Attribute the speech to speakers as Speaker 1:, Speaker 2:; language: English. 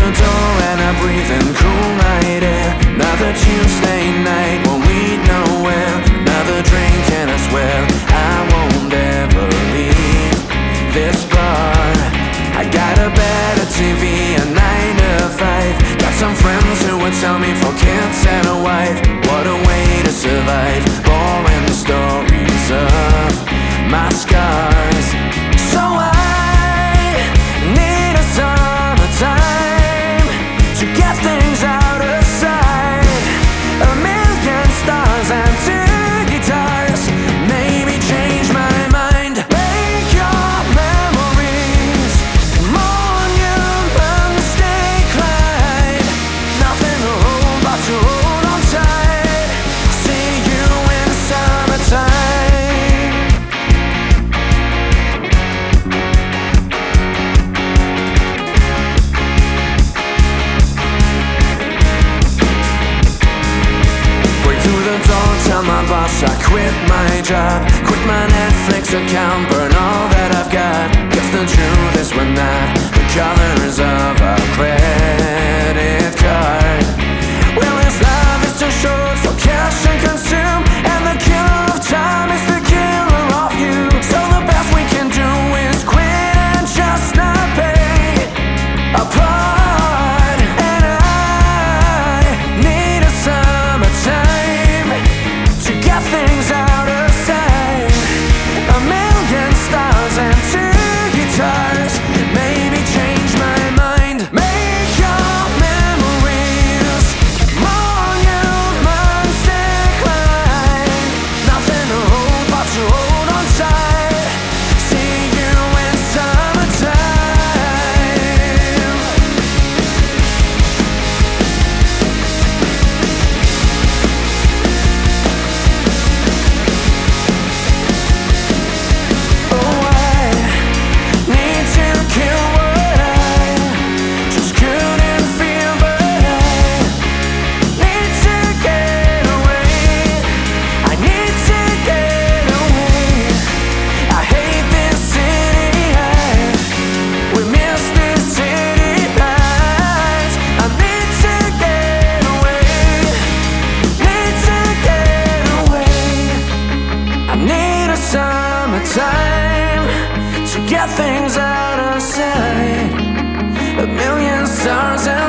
Speaker 1: the door and I breathe in cool night air. Another Tuesday night, won't lead nowhere. Another drink and I swear I won't ever leave this bar. I got a better TV, a 9 to 5. Got some friends who would tell me for kids and a wife. What a way to survive, boring stories of my scars. So I need a summertime to get things out of sight. A million stars and 2 guitars, maybe change my mind. Make your memories monuments decline. Nothing to hold but to hold on tight. See you in summertime. Tell my boss I quit my job, quit my Netflix account, burn all that I've got. Guess the truth is we're not the colors of a credit card. Well, his love is too short for cash and consume, and the killer of time is the killer of you. So the best we can do is quit and just not pay apart. And I need a summertime to get things out of sight. A million stars and 2 guitars, maybe change my mind. Make your memories monuments decline. Nothing to hold but to hold on tight. See you in summertime. Summertime to get things out of sight. A million stars and